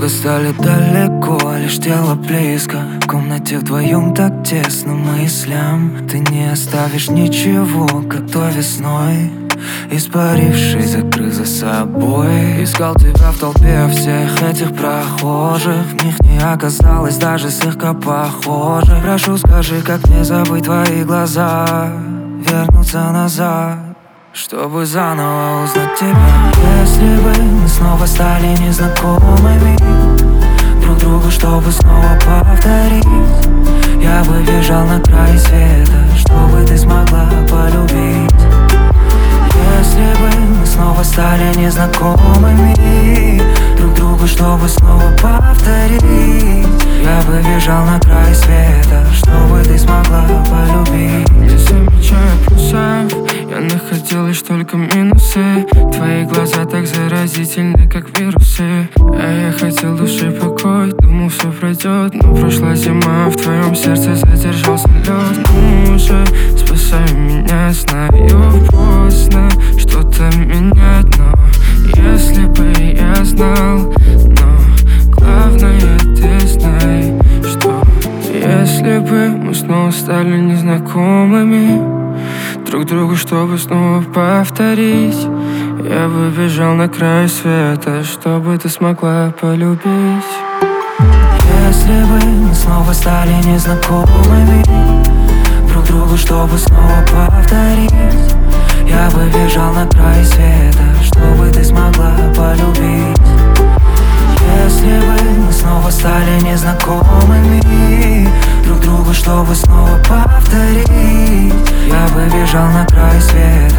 долго стали далеко, лишь тело близко. В комнате вдвоем так тесно мыслям. Ты не оставишь ничего, как то весной, испарившись, закрыв за собой. Искал тебя в толпе всех этих прохожих. В них не оказалось даже слегка похоже. Прошу, скажи, как мне забыть твои глаза, вернуться назад, чтобы заново узнать тебя. Если бы мы снова стали незнакомыми друг другу, чтобы снова повторить, я бы бежал на край света, чтобы ты смогла полюбить. Если бы мы снова стали незнакомыми друг другу, чтобы снова повторить, я бы бежал на край света, чтобы ты смогла полюбить. Не замечая плюсов, я находил лишь только минусы. Твои глаза так заразительны, как вирусы. А я хотел души покой, думал, все пройдет. Но прошла зима, в твоем сердце задержался лед. Ну уже спасай меня, знаю, поздно что-то менять. Но если бы я знал, но главное ты знай, что если бы мы снова стали незнакомыми друг другу, чтобы снова повторить, я бы бежал на край света, чтобы ты смогла полюбить. Если бы мы снова стали незнакомыми друг другу, чтобы снова повторить, я бы бежал на край света, чтобы ты смогла полюбить. Если бы мы снова стали незнакомыми друг другу, чтобы снова повторить, я бы бежал на край света,